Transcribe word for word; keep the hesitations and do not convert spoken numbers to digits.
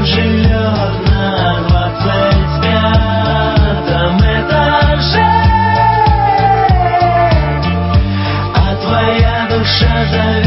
живет на двадцать пятом этаже, а твоя душа зовет.